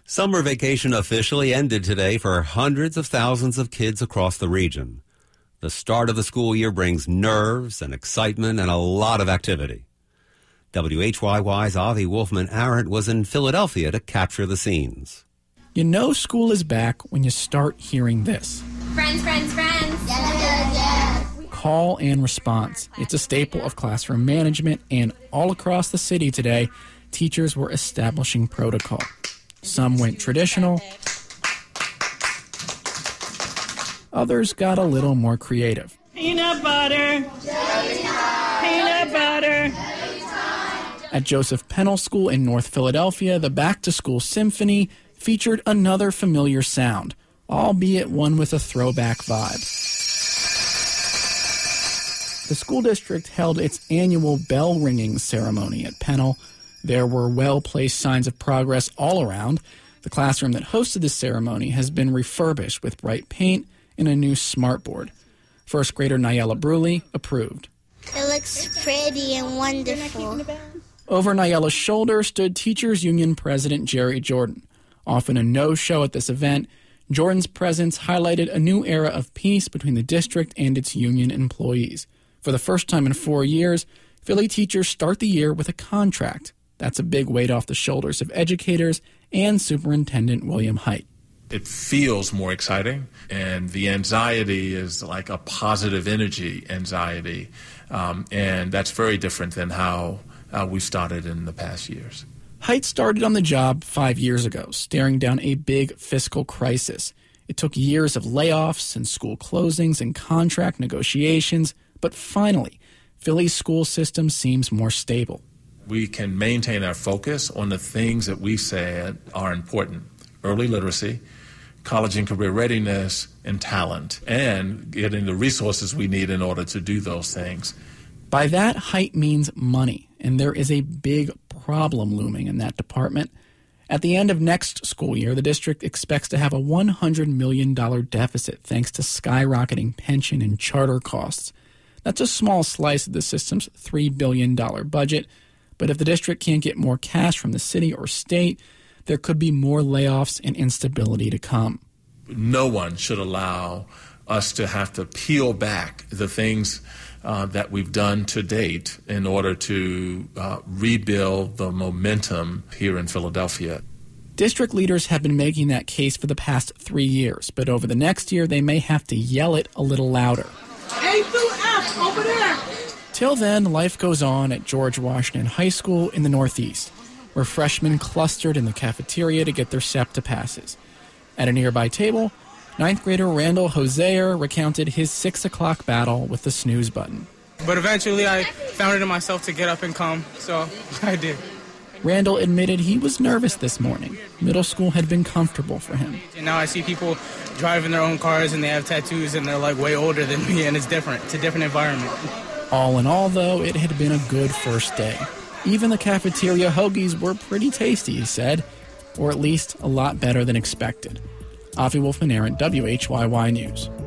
Summer vacation officially ended today for hundreds of thousands of kids across the region. The start of the school year brings nerves and excitement and a lot of activity. WHYY's Avi Wolfman-Arent was in Philadelphia to capture the scenes. You know school is back when you start hearing this. Friends, friends, friends. Yeah. Call and response. It's a staple of classroom management, and all across the city today, teachers were establishing protocol. Some went traditional. Others got a little more creative. Peanut butter. Peanut butter. At Joseph Pennell School in North Philadelphia, the Back to School Symphony featured another familiar sound, albeit one with a throwback vibe. The school district held its annual bell ringing ceremony at Pennell. There were well-placed signs of progress all around. The classroom that hosted the ceremony has been refurbished with bright paint and a new smartboard. First grader Nyella Bruley approved. It looks pretty and wonderful. Over Nyella's shoulder stood Teachers Union President Jerry Jordan. Often a no-show at this event, Jordan's presence highlighted a new era of peace between the district and its union employees. For the first time in 4 years, Philly teachers start the year with a contract. That's a big weight off the shoulders of educators and Superintendent William Hite. It feels more exciting, and the anxiety is like a positive energy anxiety, and that's very different than how we started in the past years. Hite started on the job 5 years ago, staring down a big fiscal crisis. It took years of layoffs and school closings and contract negotiations, but finally, Philly's school system seems more stable. We can maintain our focus on the things that we said are important: early literacy, college and career readiness, and talent, and getting the resources we need in order to do those things. By that, Hite means money, and there is a big problem looming in that department. At the end of next school year, the district expects to have a $100 million deficit thanks to skyrocketing pension and charter costs. That's a small slice of the system's $3 billion budget, but if the district can't get more cash from the city or state, there could be more layoffs and instability to come. No one should allow us to have to peel back the things that we've done to date in order to rebuild the momentum here in Philadelphia. District leaders have been making that case for the past 3 years, but over the next year they may have to yell it a little louder. A through F, over there. Till then, life goes on at George Washington High School in the Northeast, where freshmen clustered in the cafeteria to get their SEPTA passes. At a nearby table, 9th grader Randall Hosea recounted his 6 o'clock battle with the snooze button. But eventually I found it in myself to get up and come, so I did. Randall admitted he was nervous this morning. Middle school had been comfortable for him. And now I see people driving their own cars and they have tattoos and they're like way older than me, and it's different. It's a different environment. All in all, though, it had been a good first day. Even the cafeteria hoagies were pretty tasty, he said, or at least a lot better than expected. Avi Wolfman-Arent, WHYY News.